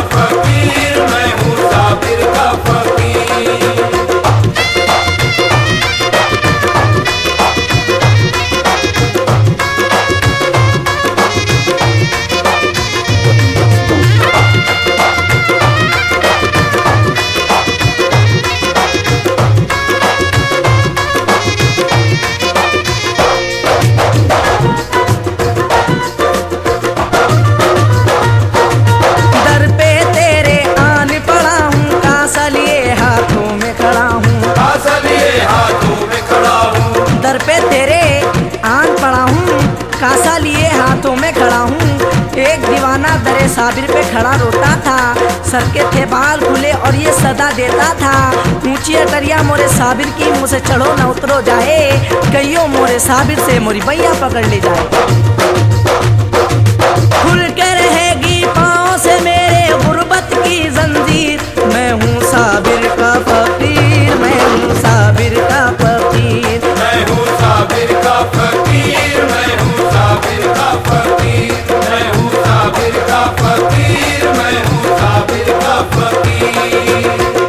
फकीर, मैं हूँ साबिर का फकीर। कासा लिए हाथों में खड़ा हूँ। एक दीवाना दरे साबिर पे खड़ा रोता था, सर के थे बाल खुले और ये सदा देता था, ऊंची अटरिया मोरे साबिर की, मुँह से चढ़ो न उतरो जाए, कहियो मोरे साबिर से मोरी बैया पकड़ ले जाए। खुल के रहेगी पाँव से मेरे गुर्बत की जंजीर, मैं हूँ साबिर का फकीर, मैं हूँ साबिर का फकीर, मैं हूँ साबिर का फकीर, मैं हूँ साबिर का फकीर, मैं हूँ साबिर का फकीर, मैं हूँ साबिर का फकीर।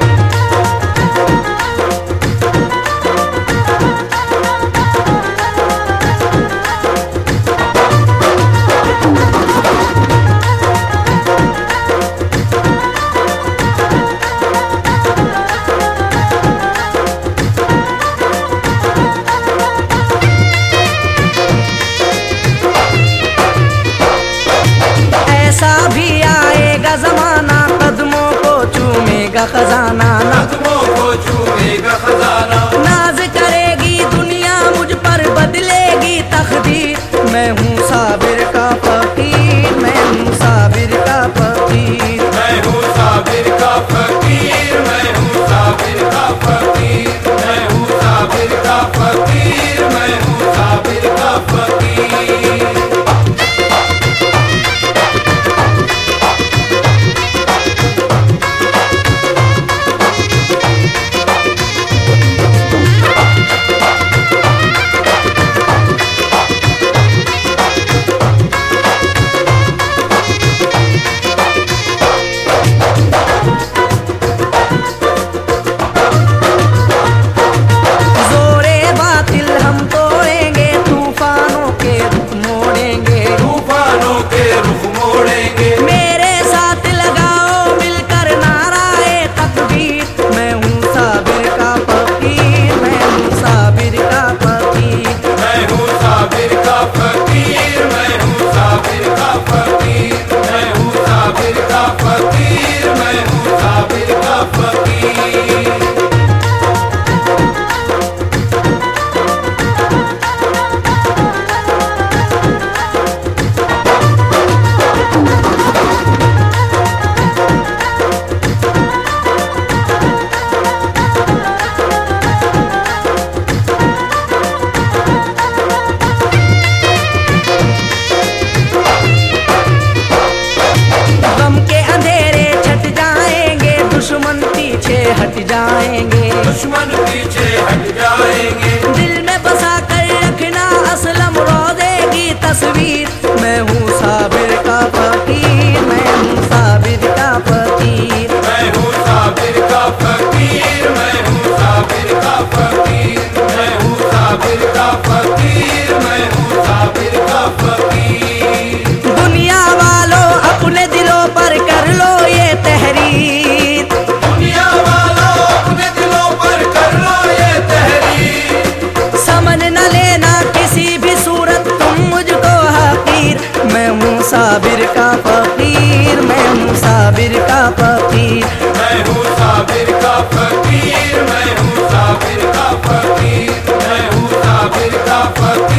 भी आएगा जमाना, कदमों को चूमेगा खजाना, कदमों को चूमेगा खजाना, नाज करेगी दुनिया मुझ पर, बदलेगी तकदीर, मैं हूँ साबिर का फकीर, मैं हूँ साबिर का फकीर, मैं हूँ साबिर का फकीर, मैं हूँ साबिर का फकीर, मैं हूँ साबिर का फकीर, मैं हूँ साबिर का फकीर। हट जाएंगे, दुश्मन पीछे हट जाएंगे, दिल में बसा कर रखना असलम रोज़े की तस्वीर, मैं हूँ साबिर का फकीर, मैं हूँ साबिर का फकीर, मैं हूँ साबिर का फकीर, मैं हूँ साबिर का फकीर, मैं हूँ साबिर का फकीर, मैं हूँ साबिर का फकीर। दुनिया वालों अपने दिलों पर कर लो ये तहरीर, साबिर का फकीर, मैं हूँ साबिर का फकीर, मैं हूँ साबिर का फकीर, मैं हूँ साबिर का फकीर, मैं हूँ साबिर का फकीर।